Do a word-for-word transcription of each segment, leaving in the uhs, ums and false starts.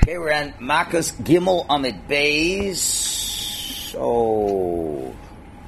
Okay, we're on Makas Gimel Amid Beis. So,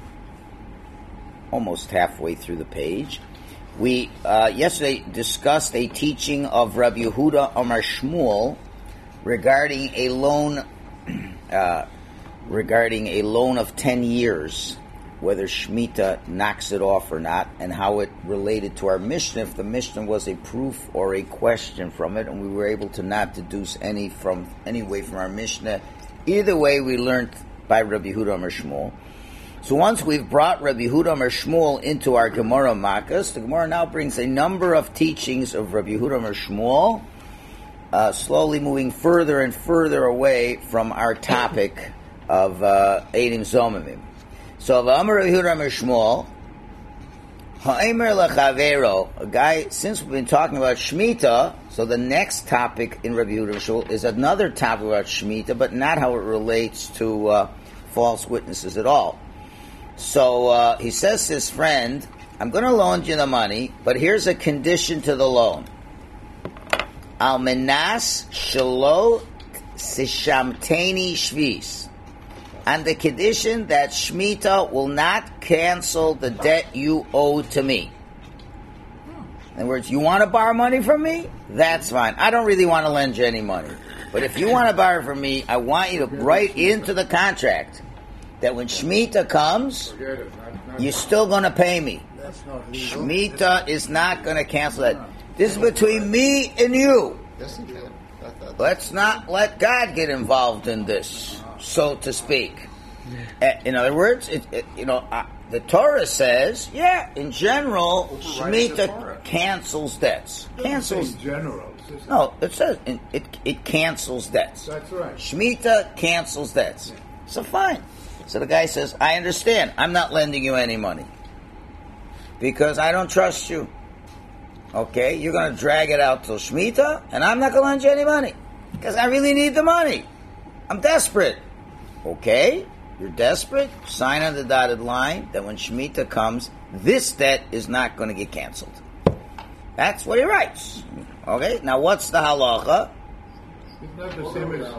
almost halfway through the page. We uh, yesterday discussed a teaching of Rabbi Yehuda Amar Shmuel regarding a loan, uh, regarding a loan of ten years, whether Shemitah knocks it off or not, and how it related to our Mishnah, if the Mishnah was a proof or a question from it, and we were able to not deduce any from any way from our Mishnah. Either way, we learned by Rabbi Yehuda Amar Shmuel. So once we've brought Rabbi Yehuda Amar Shmuel into our Gemara Makas, the Gemara now brings a number of teachings of Rabbi Yehuda Amar Shmuel, uh, slowly moving further and further away from our topic of uh, Eidim Zomimim. So, Amar Rabbi Yehuda Amar Shmuel, Ha'emer Lechavero, a guy, since we've been talking about Shemitah, so the next topic in Rabbi Yehuda Amar Shmuel is another topic about Shemitah, but not how it relates to uh, false witnesses at all. So, uh, he says to his friend, I'm going to loan you the money, but here's a condition to the loan. Al menas shelo sishamteni shvis. On the condition that Shemitah will not cancel the debt you owe to me. In other words, you want to borrow money from me? That's fine. I don't really want to lend you any money. But if you want to borrow from me, I want you to write into the contract that when Shemitah comes, you're still going to pay me. Shemitah is not going to cancel that. This is between me and you. Let's not let God get involved in this, so to speak. In other words, it, it, you know, uh, the Torah says, yeah, in general, Shemitah cancels debts. Cancels. In general. No, it says it, it, it cancels debts. That's right. Shemitah cancels debts. So fine. So the guy says, I understand. I'm not lending you any money because I don't trust you. Okay, you're going to drag it out till Shemitah, and I'm not going to lend you any money because I really need the money. I'm desperate. Okay, you're desperate. Sign on the dotted line that when Shemitah comes, this debt is not going to get canceled. That's what he writes. Okay, now what's the halacha? It's not the same as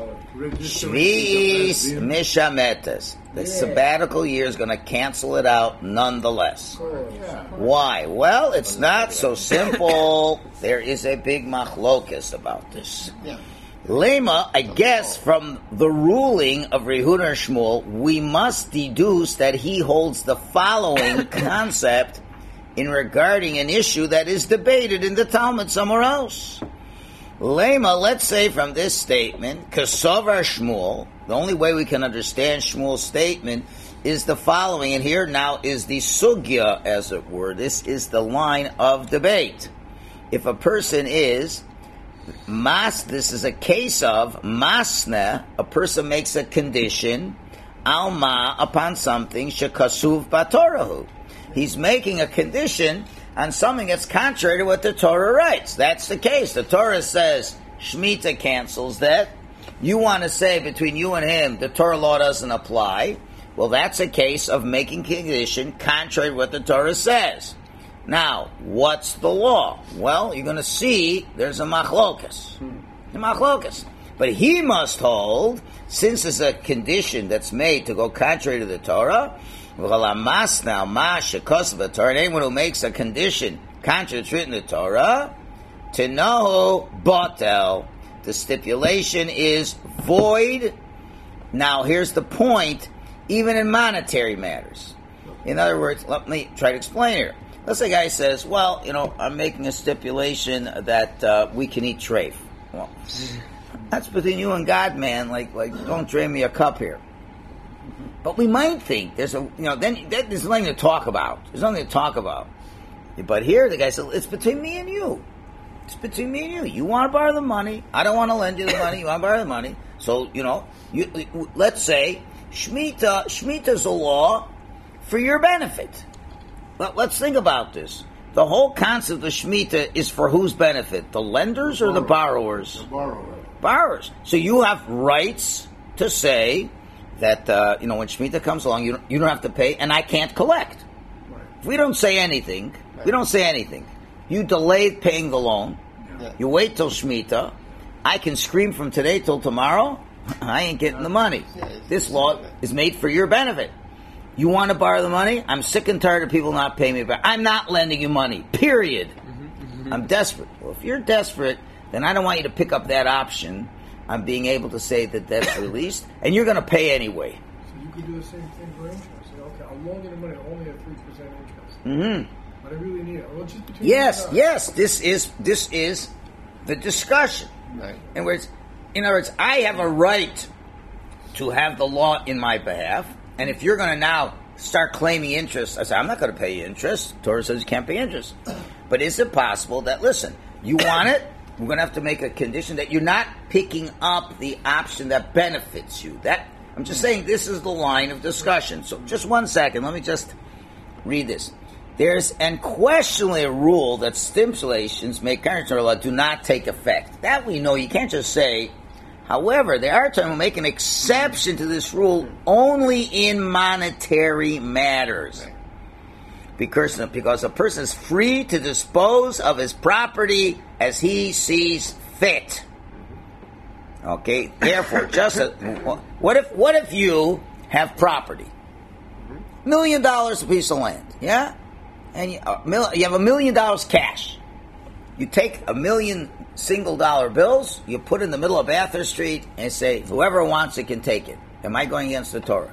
Shvi'is mishametes. The sabbatical year is going to cancel it out nonetheless. Yeah. Why? Well, it's not so simple. There is a big machlokas about this. Yeah. Lema, I guess from the ruling of Rehuda Shmuel, we must deduce that he holds the following concept in regarding an issue that is debated in the Talmud somewhere else. Lema, let's say from this statement, Kasovar Shmuel, the only way we can understand Shmuel's statement is the following, and here now is the sugya, as it were. This is the line of debate. If a person is Mas, this is a case of masna, a person makes a condition, alma, upon something, shekasuv batorahu. He's making a condition on something that's contrary to what the Torah writes. That's the case. The Torah says Shemitah cancels that. You want to say between you and him the Torah law doesn't apply. Well, that's a case of making a condition contrary to what the Torah says. Now, what's the law? Well, you're going to see there's a machlokas. A machlokas. But he must hold, since it's a condition that's made to go contrary to the Torah, anyone who makes a condition contrary to written in the Torah, to know batel, the stipulation is void. Now, here's the point, even in monetary matters. In other words, let me try to explain here. Let's say a guy says, well, you know, I'm making a stipulation that uh, we can eat treif. Well, that's between you and God, man. Like, like, don't drain me a cup here. But we might think there's a, you know, then, then there's nothing to talk about. There's nothing to talk about. But here the guy says, it's between me and you. It's between me and you. You want to borrow the money. I don't want to lend you the money. You want to borrow the money. So, you know, you, let's say Shemitah, Shemitah's a law for your benefit. Well, let's think about this. The whole concept of Shemitah is for whose benefit? The lenders or the borrowers? The borrower. Borrowers. So you have rights to say that, uh, you know, when Shemitah comes along, you don't, you don't have to pay, and I can't collect. Right. If we don't say anything, right. we don't say anything. You delay paying the loan. Yeah. You wait till Shemitah. I can scream from today till tomorrow. I ain't getting the money. This law is made for your benefit. You want to borrow the money? I'm sick and tired of people not paying me back. I'm not lending you money, period. Mm-hmm, mm-hmm. I'm desperate. Well, if you're desperate, then I don't want you to pick up that option on being able to say that that's released, and you're going to pay anyway. So you could do the same thing for interest. Say, okay, I'll loan you the money only at three percent interest. Mm-hmm. But I really need it. Well, just between yes, yes, this is this is the discussion. Right. In other words, in other words, I have a right to have the law in my behalf, and if you're going to now start claiming interest, I say, I'm not going to pay you interest. Torah says you can't pay interest. But is it possible that, listen, you want it, we're going to have to make a condition that you're not picking up the option that benefits you. That I'm just saying this is the line of discussion. So just one second, let me just read this. There's unquestionably a rule that stipulations made contrary to Torah law do not take effect. That we know. You can't just say. However, there are times who make an exception to this rule only in monetary matters. Because, because a person is free to dispose of his property as he sees fit. Okay? Therefore, just a, what if what if you have property? Million dollars a piece of land, yeah? And you, uh, mil, you have a million dollars cash. You take a million single dollar bills, you put in the middle of Bathurst Street, and say, whoever wants it can take it. Am I going against the Torah?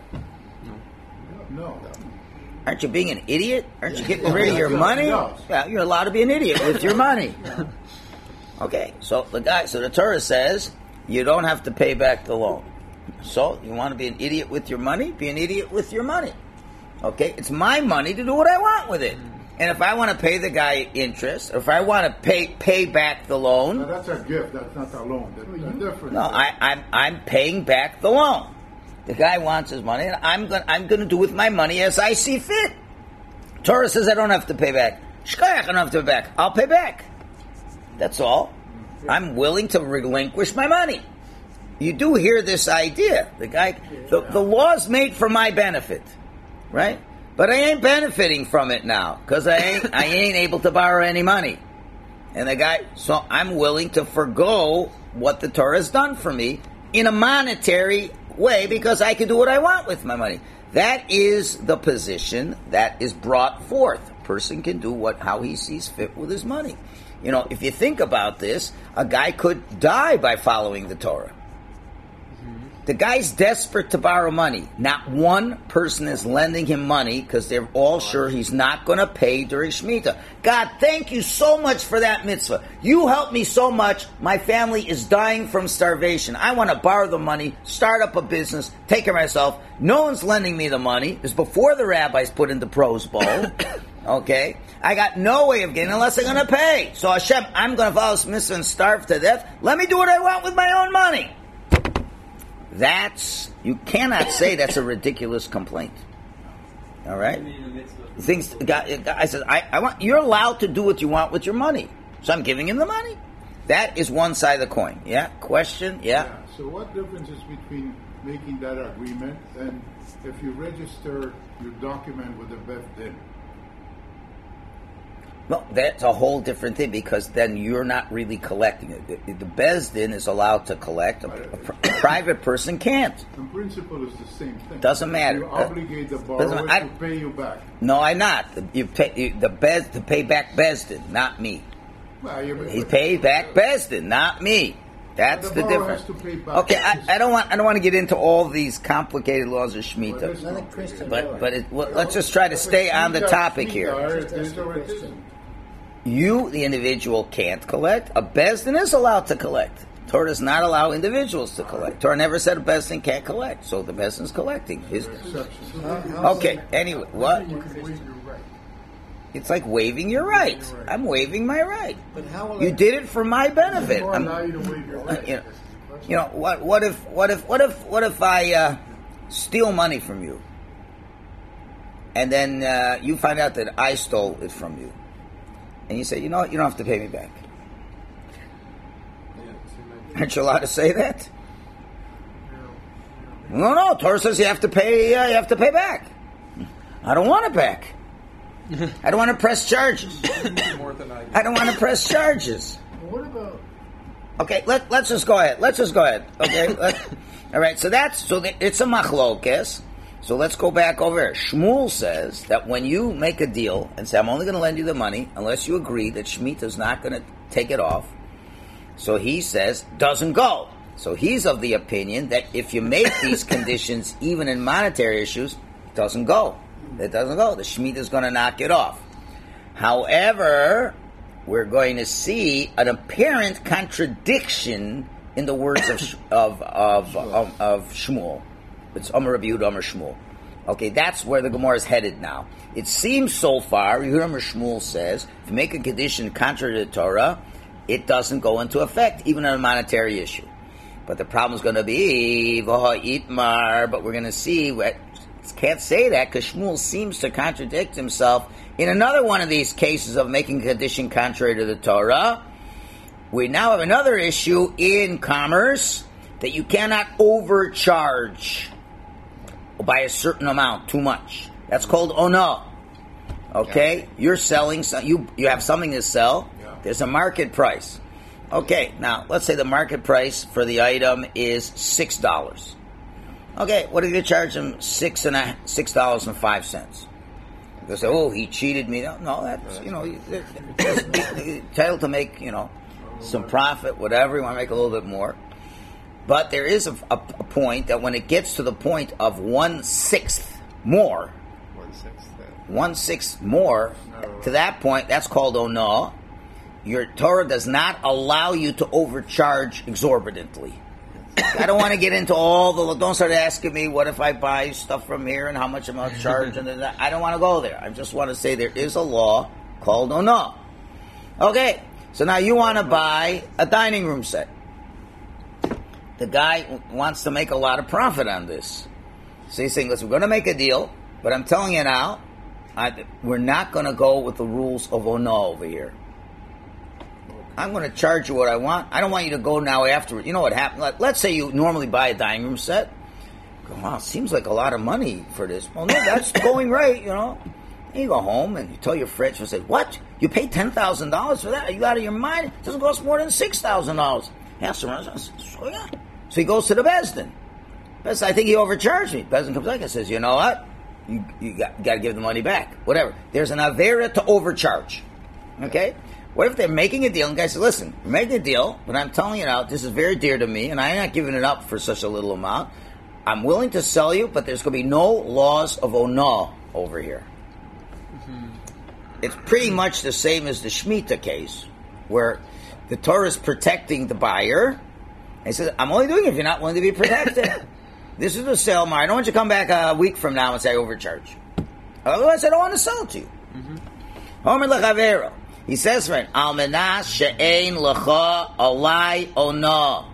No. No. Aren't you being an idiot? Aren't you getting rid of your money? Yeah, you're allowed to be an idiot with your money. Okay, so the guy, so the Torah says you don't have to pay back the loan. So you want to be an idiot with your money? Be an idiot with your money. Okay, it's my money to do what I want with it. And if I want to pay the guy interest, or if I want to pay pay back the loan, no, that's a gift. That's not a loan. That's well, different. No, I, I'm I'm paying back the loan. The guy wants his money, and I'm going I'm going to do with my money as I see fit. Torah says I don't have to pay back. Shkoyach, I don't have to pay back. I'll pay back. That's all. I'm willing to relinquish my money. You do hear this idea. The guy, the, the law's made for my benefit, right? But I ain't benefiting from it now because I ain't I ain't able to borrow any money. And the guy, so I'm willing to forgo what the Torah has done for me in a monetary way because I can do what I want with my money. That is the position that is brought forth. A person can do what how he sees fit with his money. You know, if you think about this, a guy could die by following the Torah. The guy's desperate to borrow money. Not one person is lending him money because they're all sure he's not going to pay during Shemitah. God, thank you so much for that mitzvah. You helped me so much. My family is dying from starvation. I want to borrow the money, start up a business, take care of myself. No one's lending me the money. It's before the rabbis put in the Prose Bowl. Okay? I got no way of getting it unless I'm going to pay. So Hashem, I'm going to follow this mitzvah and starve to death. Let me do what I want with my own money. That's, you cannot say that's a ridiculous complaint. All right? Things, God, I said, I, I want, you're allowed to do what you want with your money. So I'm giving him the money. That is one side of the coin. Yeah? Question? Yeah? yeah. So what difference is between making that agreement and if you register your document with the Beth Din? No, that's a whole different thing because then you're not really collecting it. The, the Beis Din is allowed to collect. A, a, pr- a private person can't. In principle, it's the same thing. Doesn't matter. You obligate the borrower I, to pay you back. No, I'm not. You pay you, the Bez to pay back Beis Din, not me. Well, you, he pays back Beis Din, not me. That's the, the difference. Has to pay back. Okay, I, I don't want. I don't want to get into all these complicated laws of Shemitah. But but it, well, let's just try to stay on the topic here. You, the individual, can't collect. A Beis Din is allowed to collect. Torah does not allow individuals to collect. Torah never said a Beis Din can't collect. So the Beis Din is collecting. His, okay, anyway, what? It's like waiving your right. I'm waiving my right. You did it for my benefit. I'm, you know, you know what? What if? What if? What if? What if I uh, steal money from you, and then uh, you find out that I stole it from you? And you say, you know what, you don't have to pay me back. Aren't you allowed to say that? No, no. Torah says you have to pay. Uh, you have to pay back. I don't want it back. I don't want to press charges. I don't want to press charges. What about Okay, let, let's just go ahead. Let's just go ahead. Okay? Let, all right, so that's, so the, it's a machlokes. So let's go back over here. Shmuel says that when you make a deal and say, I'm only going to lend you the money unless you agree that Shemitah is not going to take it off. So he says, doesn't go. So he's of the opinion that if you make these conditions, even in monetary issues, it doesn't go. It doesn't go. The Shemitah is going to knock it off. However, we're going to see an apparent contradiction in the words of of of, of, of Shmuel. It's Amar Rabbi Yehuda, Amar Shmuel. Okay, that's where the Gemara is headed now. It seems so far, Yehuda Amar Shmuel says, if you make a condition contrary to the Torah, it doesn't go into effect, even on a monetary issue. But the problem is going to be, Vaha Itmar, but we're going to see, what, can't say that, because Shmuel seems to contradict himself in another one of these cases of making a condition contrary to the Torah. We now have another issue in commerce, that you cannot overcharge by a certain amount, too much. That's called ono. Okay? Yeah. You're selling, some, you you have something to sell. Yeah. There's a market price. Okay, now, let's say the market price for the item is six dollars. Okay, what if you charge them six and a, six dollars and five cents? They say, oh, he cheated me. No, no that's, you know, you're entitled to make, you know, some profit, whatever. You want to make a little bit more. But there is a, a, a point that when it gets to the point of one-sixth more, one-sixth, one-sixth more, no. To that point, that's called ono. Your Torah does not allow you to overcharge exorbitantly. I don't want to get into all the, don't start asking me what if I buy stuff from here and how much I'm going to charge. and that. I don't want to go there. I just want to say there is a law called ono. Okay, so now you want to buy a dining room set. The guy wants to make a lot of profit on this. So he's saying, listen, we're going to make a deal, but I'm telling you now, I, we're not going to go with the rules of ono over here. I'm going to charge you what I want. I don't want you to go now afterward. You know what happened? Like, let's say you normally buy a dining room set. Go, wow, seems like a lot of money for this. Well, no, that's going right, you know. And you go home and you tell your fridge and say, what? You paid ten thousand dollars for that? Are you out of your mind? It doesn't cost more than six thousand dollars. Yes, sir. So, yeah. So he goes to the Bezdin. Bezdin, I think he overcharged me. Bezdin comes back and says, you know what? You, you got, got to give the money back. Whatever. There's an avera to overcharge. Okay? What if they're making a deal and the guy says, listen, we're making a deal, but I'm telling you now, this is very dear to me, and I'm not giving it up for such a little amount. I'm willing to sell you, but there's going to be no laws of ono over here. Mm-hmm. It's pretty much the same as the Shemitah case, where the Torah is protecting the buyer. And he says, I'm only doing it if you're not willing to be protected. This is a sale, Mar. I don't want you to come back a week from now and say I overcharge. Otherwise, I don't want to sell it to you. Homer lechavero. He says, right, Almenah she'ein lecha alai ono.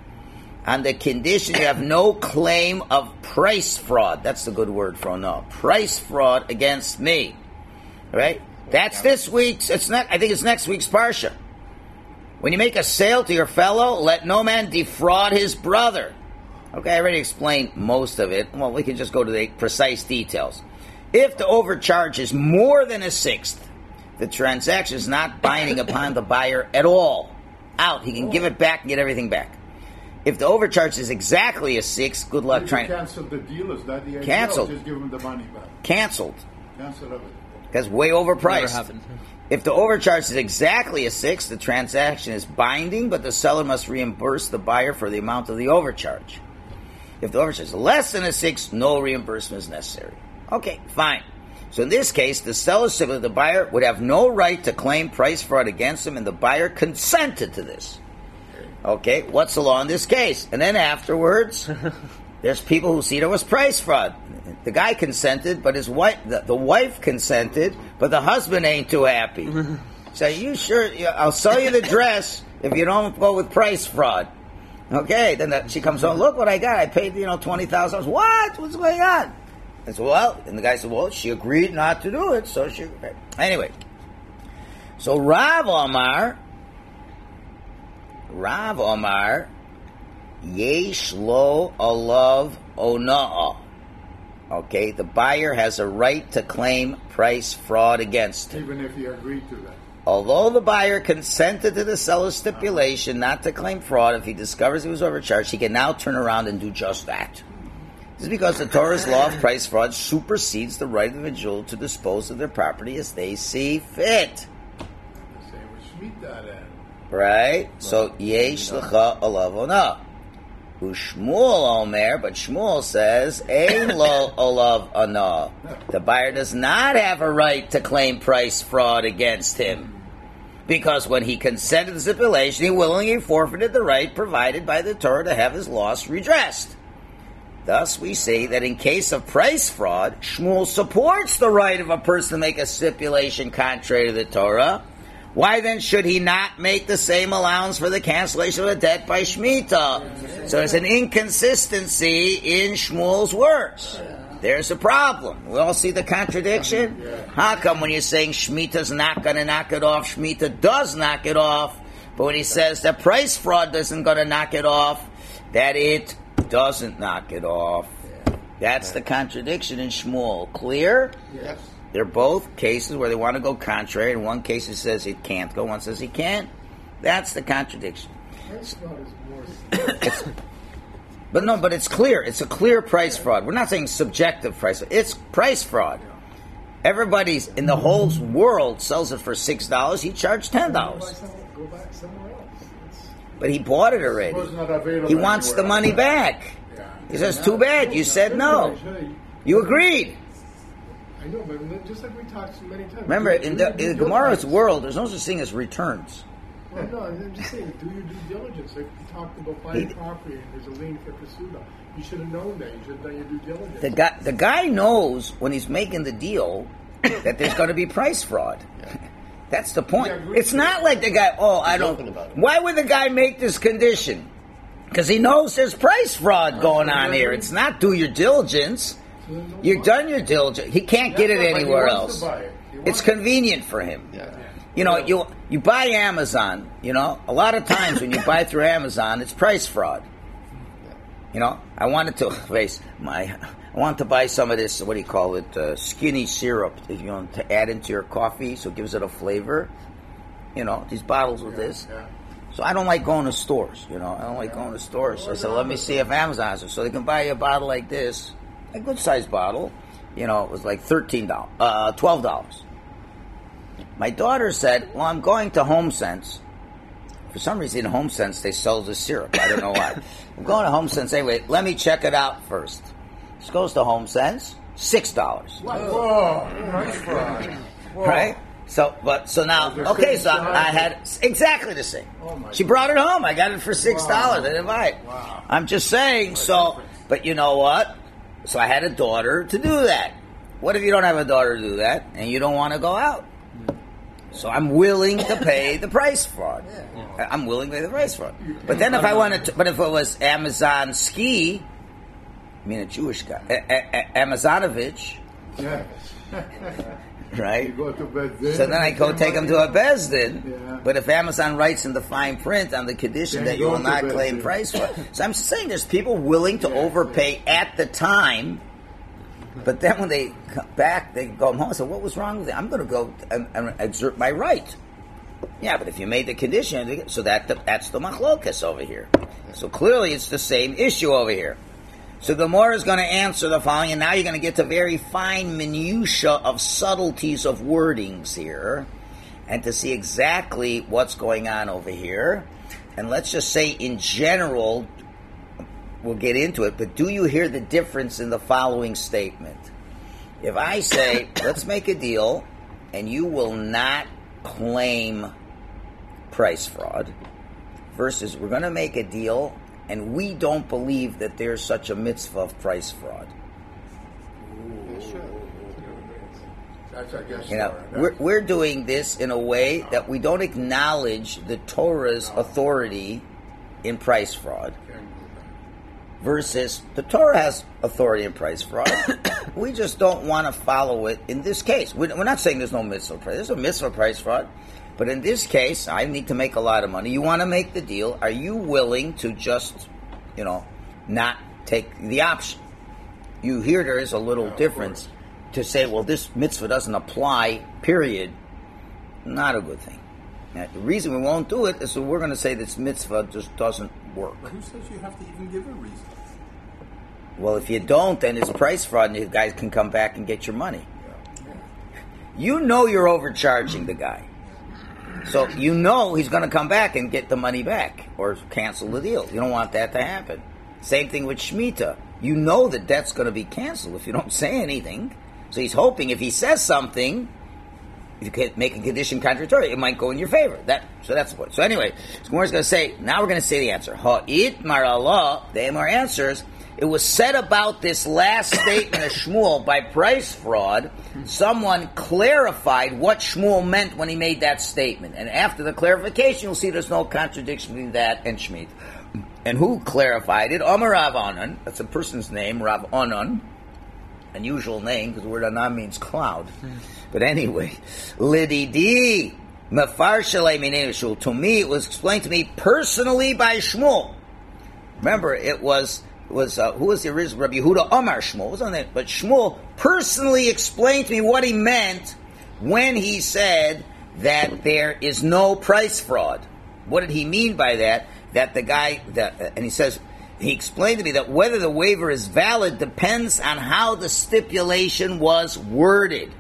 On the condition you have no claim of price fraud. That's the good word for ono. Price fraud against me. Right? That's this week's, it's not, I think it's next week's Parsha. When you make a sale to your fellow, let no man defraud his brother. Okay, I already explained most of it. Well, we can just go to the precise details. If the overcharge is more than a sixth, the transaction is not binding upon the buyer at all. Out. He can give it back and get everything back. If the overcharge is exactly a sixth, good luck trying to... Cancel the deal. Is that the idea? Canceled. Just give him the money back. Canceled. Cancel of it. That's way overpriced. Never happened. If the overcharge is exactly a sixth, the transaction is binding, but the seller must reimburse the buyer for the amount of the overcharge. If the overcharge is less than a sixth, no reimbursement is necessary. Okay, fine. So in this case, the seller, similar to the buyer, would have no right to claim price fraud against him, and the buyer consented to this. Okay, what's the law in this case? And then afterwards, there's people who see there was price fraud. The guy consented, but his wife, the, the wife consented, but the husband ain't too happy. So you sure? I'll sell you the dress if you don't go with price fraud. Okay, then the, she comes home. Look what I got. I paid you know twenty thousand dollars. What? What's going on? And so, well, and the guy said, well, she agreed not to do it, so she... Anyway, so Rav Omar, Rav Omar, yesh lo alav ona'ah. Okay, the buyer has a right to claim price fraud against him. Even if he agreed to that. Although the buyer consented to the seller's stipulation not to claim fraud if he discovers he was overcharged, he can now turn around and do just that. This is because the Torah's law of price fraud supersedes the right of the individual to dispose of their property as they see fit. Same with Shemitah then. Right? So, yesh lecha olav ona. Ushmuel omer, but Shmuel says, ein lo olav ona. The buyer does not have a right to claim price fraud against him. Because when he consented to the stipulation, he willingly forfeited the right provided by the Torah to have his loss redressed. Thus, we say that in case of price fraud, Shmuel supports the right of a person to make a stipulation contrary to the Torah. Why then should he not make the same allowance for the cancellation of a debt by Shemitah? So there's an inconsistency in Shmuel's words. There's a problem. We all see the contradiction? How come when you're saying Shemitah's not going to knock it off, Shemitah does knock it off, but when he says that price fraud isn't going to knock it off, that it doesn't knock it off? That's the contradiction in Shmuel. Clear? Yes. They're both cases where they want to go contrary. In one case it says it can't go, one says he can. That's the contradiction. Price fraud is more. It's, but no, but it's clear. It's a clear price fraud. We're not saying subjective price. It's price fraud. Everybody's in the whole world sells it for six dollars. He charged ten dollars. Go back somewhere else. It's, But he bought it already. It was not available He wants the anywhere money else. back. Yeah. He says, "Too bad. You said no. You agreed." I know, but just like we talked so many times. Remember, do- in do the, your due in the Gemara's diligence. world, there's no such thing as returns. Well, no, I'm just saying, do your due diligence. Like we talked about buying He- property and there's a lien for Kasuda. You should have known that. You should have done your due diligence. The guy, the guy knows when he's making the deal that there's going to be price fraud. That's the point. Yeah, agree. It's not like the guy, oh, I He's open don't. about it. Why would the guy make this condition? Because he knows there's price fraud going on here. It's not do your diligence. So there's no You've point. done your diligence. He can't get it Yeah, but he anywhere wants else. to buy it. He It's wants it. convenient for him. Yeah. You know, you you buy Amazon, you know, a lot of times when you buy through Amazon, it's price fraud. You know, I wanted to face my, I want to buy some of this, what do you call it, uh, skinny syrup, you know, to add into your coffee so it gives it a flavor. You know, these bottles with this. Yeah. So I don't like going to stores, you know, I don't like going to stores. So I said, let me see if Amazon has it. So they can buy you a bottle like this, a good sized bottle. You know, it was like thirteen dollars, uh, twelve dollars. My daughter said, well, I'm going to HomeSense. For some reason, in HomeSense, they sell the syrup. I don't know why. I'm going to HomeSense anyway. Let me check it out first. She goes to HomeSense, six dollars. Whoa, price fraud. Whoa. Right? So, but, so now, Was there okay, same so size? I had exactly the same. Oh, my She brought it home. I got it for six dollars. Wow. I didn't buy it. Wow. I'm just saying, so, but you know what? So I had a daughter to do that. What if you don't have a daughter to do that and you don't want to go out? So I'm willing to pay the price fraud. I'm willing to pay the price fraud. But then if I wanted to, but if it was Amazon Ski, I mean a Jewish guy, a- a- a- Amazonovich, Yeah. right? You go to Bezdin. So then I go take him to a Bezdin. Yeah. But if Amazon writes in the fine print on the condition Then that you you go will to not Bezdin. claim price fraud. So I'm saying there's people willing to Yeah. overpay at the time. But then when they come back, they go home and say, what was wrong with it? I'm going to go and, and exert my right. Yeah, but if you made the condition, so that that's the machlokas over here. So clearly it's the same issue over here. So the Gemara is going to answer the following, and now you're going to get to very fine minutiae of subtleties of wordings here, and to see exactly what's going on over here. And let's just say in general, we'll get into it, but do you hear the difference in the following statement? If I say, let's make a deal, and you will not claim price fraud, versus we're going to make a deal, and we don't believe that there's such a mitzvah of price fraud. That's, I guess, You know, Sarah. we're, we're doing this in a way that we don't acknowledge the Torah's authority in price fraud. Versus the Torah has authority in price fraud. We just don't want to follow it in this case. We're we're not saying there's no mitzvah price. There's a mitzvah price fraud. But in this case, I need to make a lot of money. You want to make the deal. Are you willing to just, you know, not take the option? You hear there is a little Yeah, of difference to say, well, this mitzvah doesn't apply, period. Not a good thing. Now, the reason we won't do it is so we're going to say this mitzvah just doesn't work. But who says you have to even give a reason? Well, if you don't, then it's price fraud, and you guys can come back and get your money. You know you're overcharging the guy. So you know he's going to come back and get the money back or cancel the deal. You don't want that to happen. Same thing with Shemitah. You know the debt's going to be canceled if you don't say anything. So he's hoping if he says something, if you can make a condition contradictory, it might go in your favor. That So that's the point. So anyway, so Gemara's going to say, now we're going to say the answer. Ha'it mar Allah, the Amar answers, it was said about this last statement of Shmuel by price fraud, someone clarified what Shmuel meant when he made that statement. And after the clarification, you'll see there's no contradiction between that and Shemitah. And who clarified it? Amar Rav Anan. That's a person's name, Rav Anan. Unusual name, because the word Anan means cloud. But anyway, Lididi, Mefar Shalei Minei Shmuel. To me, it was explained to me personally by Shmuel. Remember, it was... was uh, who was the original Rabbi Yehuda Amar Shmuel? Was on that, but Shmuel personally explained to me what he meant when he said that there is no price fraud. What did he mean by that? That the guy, that, uh, and he says, he explained to me that whether the waiver is valid depends on how the stipulation was worded.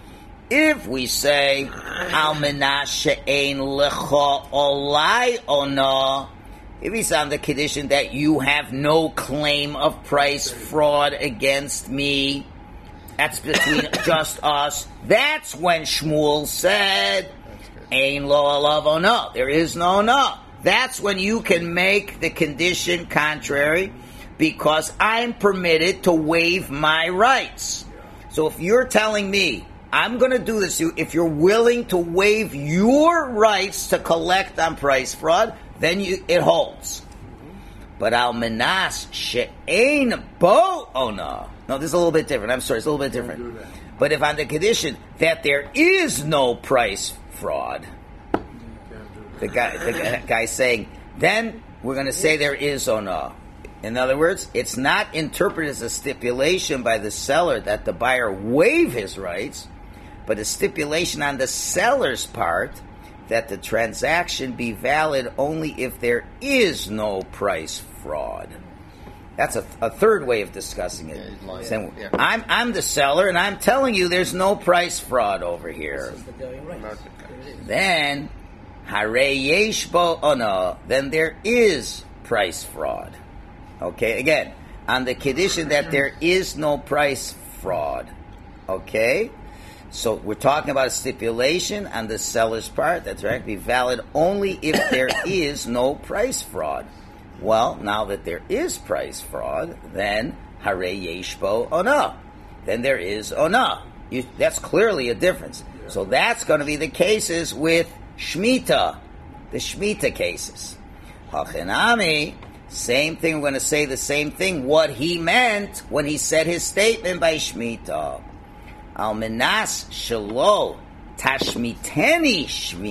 If we say Al Menashe Ein Lecha Olai Ona, if he's on the condition that you have no claim of price fraud against me, that's between just us, that's when Shmuel said, Ein lo alav ona, there is no ona. That's when you can make the condition contrary, because I'm permitted to waive my rights. So if you're telling me, I'm going to do this, if you're willing to waive your rights to collect on price fraud, then you, it holds. But al menas she'ein bo ona. No, this is a little bit different. I'm sorry, it's a little bit different. But if on the condition that there is no price fraud, the guy, the guy's saying, then we're going to say there is ona. In other words, it's not interpreted as a stipulation by the seller that the buyer waive his rights, but a stipulation on the seller's part that the transaction be valid only if there is no price fraud. That's a, a third way of discussing it. Yeah, Saying, yeah. I'm I'm the seller, and I'm telling you there's no price fraud over here. Then, hare yesh bo ono, then there is price fraud. Okay, again, on the condition that there is no price fraud. Okay? So we're talking about a stipulation on the seller's part that's right, be valid only if there is no price fraud. Well, now that there is price fraud, then hare yeshbo ona. Then there is ona. You, that's clearly a difference. So that's going to be the cases with Shemitah, the Shemitah cases. Hachenami, same thing. We're going to say the same thing. What he meant when he said his statement by Shemitah. Al menas shelo tashmiteni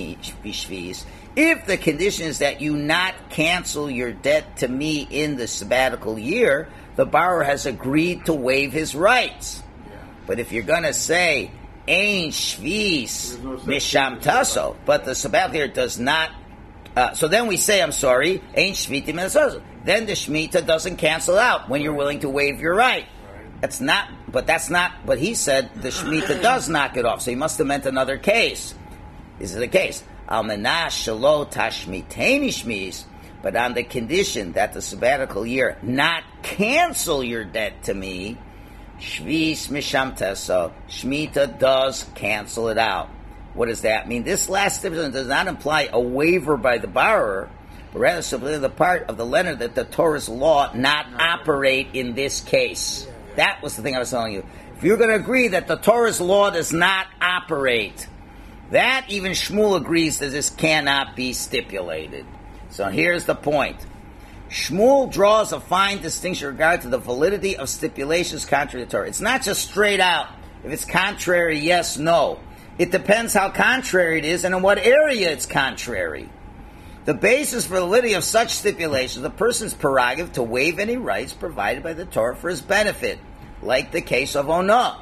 shvis. If the condition is that you not cancel your debt to me in the sabbatical year, the borrower has agreed to waive his rights. Yeah. But if you're going to say ein shvis misham taso, but the sabbatical year does not, uh, so then we say, I'm sorry, ein shviti misham. Then the Shemitah doesn't cancel out when you're willing to waive your right. That's not, but that's not, but he said the Shemitah does knock it off, so he must have meant another case. This is the case. Al menash shelo tashmiteni shmis, but on the condition that the sabbatical year not cancel your debt to me, shvis misham teso, Shemitah does cancel it out. What does that mean? This last stipulation does not imply a waiver by the borrower, but rather simply the part of the lender that the Torah's law not operate in this case. That was the thing I was telling you. If you're going to agree that the Torah's law does not operate, that even Shmuel agrees that this cannot be stipulated. So here's the point. Shmuel draws a fine distinction in regard to the validity of stipulations contrary to Torah. It's not just straight out. If it's contrary, yes, no. It depends how contrary it is and in what area it's contrary. The basis for the validity of such stipulations is the person's prerogative to waive any rights provided by the Torah for his benefit, like the case of Onah.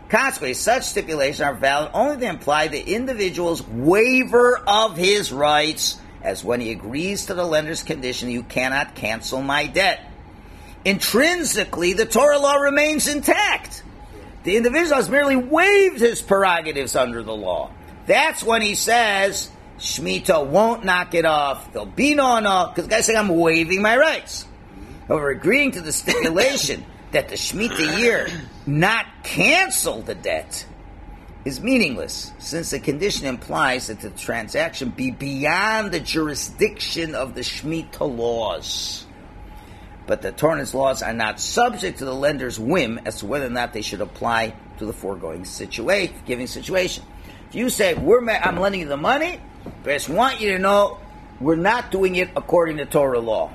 Consequently, such stipulations are valid only to imply the individual's waiver of his rights, as when he agrees to the lender's condition, you cannot cancel my debt. Intrinsically, the Torah law remains intact. The individual has merely waived his prerogatives under the law. That's when he says, Shemitah won't knock it off, there'll be no no, because the guy's saying, I'm waiving my rights. However, agreeing to the stipulation that the Shemitah year not cancel the debt is meaningless, since the condition implies that the transaction be beyond the jurisdiction of the Shemitah laws. But the Torah's laws are not subject to the lender's whim as to whether or not they should apply to the foregoing situation, giving situation. If you say, we're ma- I'm lending you the money, but I just want you to know we're not doing it according to Torah law.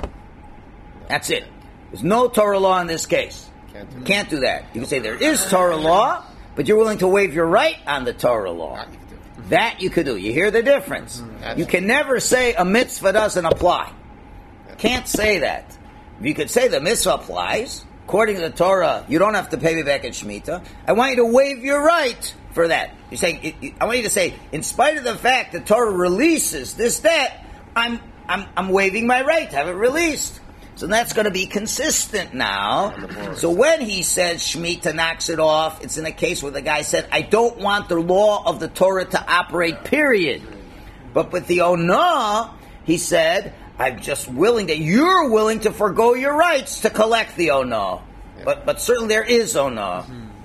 That's it. There's no Torah law in this case. Can't do You that. can't do that. You can say there is Torah law, but you're willing to waive your right on the Torah law. That you could do. You hear the difference? You can never say a mitzvah doesn't apply. Can't say that. You could say the mitzvah applies. According to the Torah, you don't have to pay me back in Shemitah. I want you to waive your right for that. You're saying, I want you to say, in spite of the fact that Torah releases this debt, I'm I'm I'm waiving my right to have it released. So that's going to be consistent now. So when he says Shemitah knocks it off, it's in a case where the guy said, I don't want the law of the Torah to operate, period. But with the Onah, he said, I'm just willing that you're willing to forego your rights to collect the Onah. But but certainly there is Onah.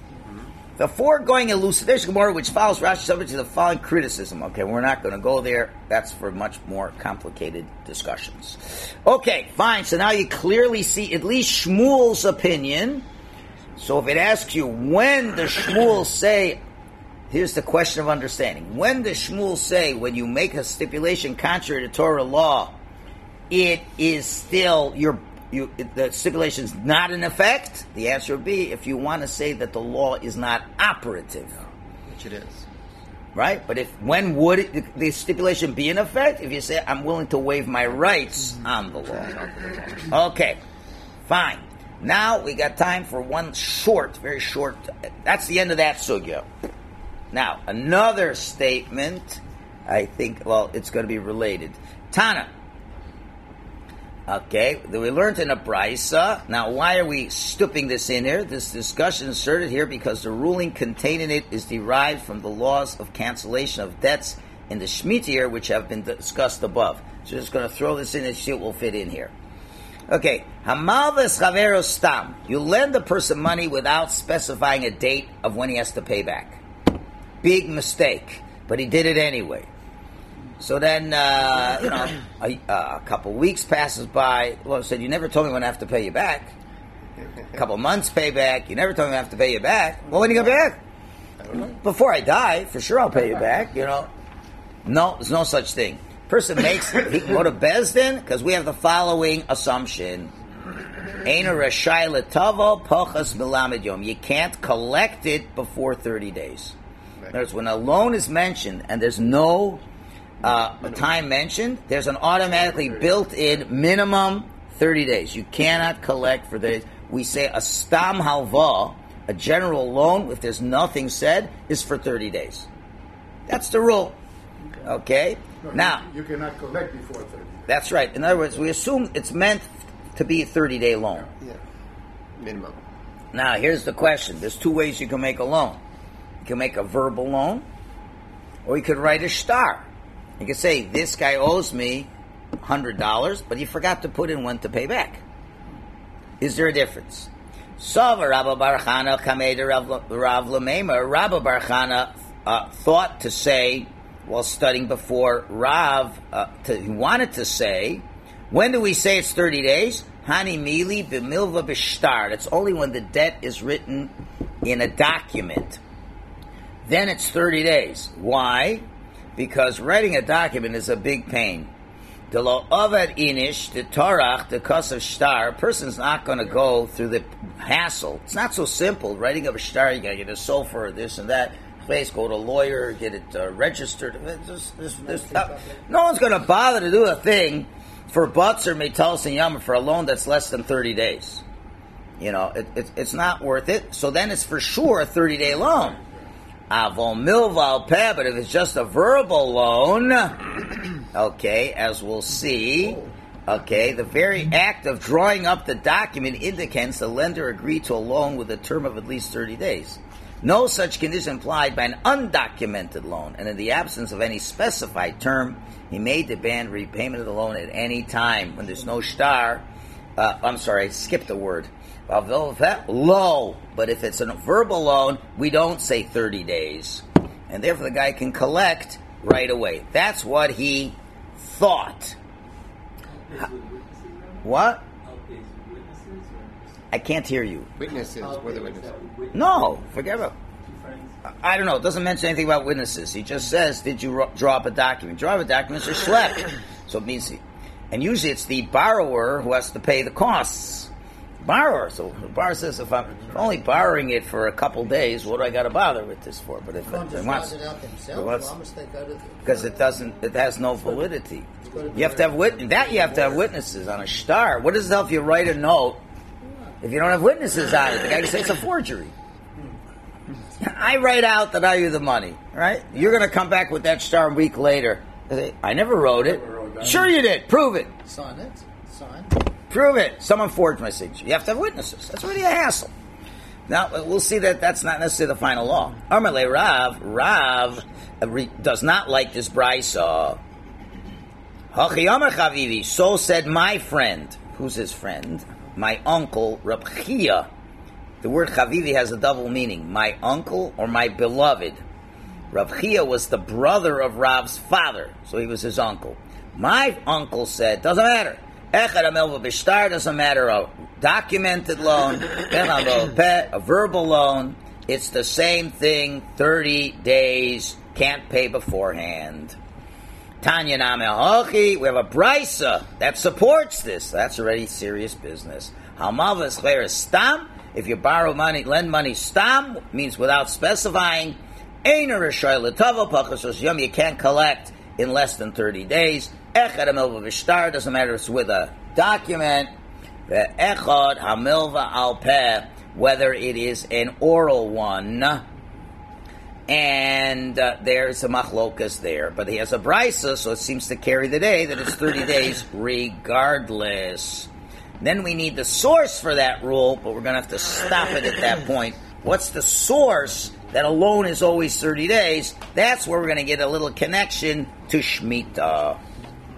The foregoing elucidation Gemara, which follows Rashi, subject to the following criticism. Okay, we're not going to go there. That's for much more complicated discussions. Okay, fine. So now you clearly see at least Shmuel's opinion. So if it asks you, when does Shmuel say, here's the question of understanding. When does Shmuel say, when you make a stipulation contrary to Torah law, it is still your You, the stipulation is not in effect? The answer would be if you want to say that the law is not operative. Which it is. Right? But if when would it, the stipulation be in effect? If you say, I'm willing to waive my rights on the law. Okay. Fine. Now we got time for one short, very short, that's the end of that sugya. Now, another statement, I think, well, it's going to be related. Tana. Okay, we learned in a Brisa. Now, why are we stooping this in here? This discussion is inserted here because the ruling contained in it is derived from the laws of cancellation of debts in the Shemitah year, which have been discussed above. So, just going to throw this in and see what will fit in here. Okay, Hamalves Chavero Stam. You lend a person money without specifying a date of when he has to pay back. Big mistake, but he did it anyway. So then, uh, you know, a, a couple weeks passes by. Well, I said, you never told me when I have to pay you back. A couple months pay back. You never told me I have to pay you back. Well, when are you going to pay back? I don't know. Before I die, for sure I'll pay you back, you know. No, there's no such thing. Person makes, he can go to Bezdin, because we have the following assumption. Eina rashai letavo pochas milamed yom. You can't collect it before thirty days. In other words, when a loan is mentioned and there's no Uh, a time mentioned, there's an automatically built-in minimum thirty days. You cannot collect for days. We say a stam halva, a general loan, if there's nothing said, is for thirty days. That's the rule. Okay? No, now, you, you cannot collect before thirty. That's right. In other words, we assume it's meant to be a thirty-day loan. Yeah. Minimum. Now, here's the question. There's two ways you can make a loan. You can make a verbal loan, or you could write a shtar. You can say, this guy owes me one hundred dollars, but he forgot to put in when to pay back. Is there a difference? Sava Rabba Bar Chana Kameda Rav Lamema. Rabba Bar Chana uh, thought to say, while studying before Rav, uh, to, he wanted to say, when do we say it's thirty days? Hani Mili B'milva B'shtar. It's only when the debt is written in a document. Then it's thirty days. Why? Because writing a document is a big pain. The lo avad inish, the torach, the kos of shtar, a person's not going to go through the hassle. It's not so simple. Writing of a shtar, you got to get a sofer, this and that. Place, go to a lawyer, get it uh, registered. This, this, this, uh, no one's going to bother to do a thing for butts or metals and yama for a loan that's less than thirty days. You know, it, it, it's not worth it. So then it's for sure a thirty-day loan. Avol milva al peh, but if it's just a verbal loan, okay, as we'll see, okay, the very act of drawing up the document indicates the lender agreed to a loan with a term of at least thirty days. No such condition applied by an undocumented loan, and in the absence of any specified term, he may demand repayment of the loan at any time. When there's no star, uh, I'm sorry, I skipped a word. Low, but if it's a verbal loan, we don't say thirty days, and therefore the guy can collect right away. That's what he thought. What? I can't hear you. Witnesses, were the witnesses. No, forget about it. I don't know. It doesn't mention anything about witnesses. He just says, did you ro- draw up a document? Draw up a document is schlepped. So it means, he, and usually it's the borrower who has to pay the costs. Borrower. So the borrower says, if I'm only borrowing it for a couple days, what do I got to bother with this for? But if it wants, because it doesn't, it has no validity. You have to have wit- that. You have to have witnesses on a star. What does it help you write a note if you don't have witnesses on it? The guy can say it's a forgery. I write out that I owe you the money, right? You're going to come back with that star a week later. I never wrote it. Sure you did. Prove it. Sign it. Sign. Prove it. Someone forged my signature. You have to have witnesses. That's really a hassle. Now, we'll see that that's not necessarily the final law. Amarle Rav, Rav does not like this brisa. Hachi Amar Chavivi, so said my friend. Who's his friend? My uncle, Reb Chia. The word Chavivi has a double meaning. My uncle or my beloved. Reb Chia was the brother of Rav's father, so he was his uncle. My uncle said, doesn't matter. Echad Amilva Bishtar doesn't matter. A documented loan, a verbal loan, it's the same thing, thirty days, can't pay beforehand. Tanya Name Hochi, we have a brisa that supports this. That's already serious business. Halmava Schler Stam, if you borrow money, lend money Stam, means without specifying, Einer Rishoy L'Tavo Pachas Yom, you can't collect in less than thirty days. Echad Hamilva Vishtar, doesn't matter if it's with a document. Echad Hamilva Al Peh, whether it is an oral one. And uh, there's a machlokas there. But he has a brisa, so it seems to carry the day that it's thirty days regardless. Then we need the source for that rule, but we're going to have to stop it at that point. What's the source that a loan is always thirty days? That's where we're going to get a little connection to Shemitah.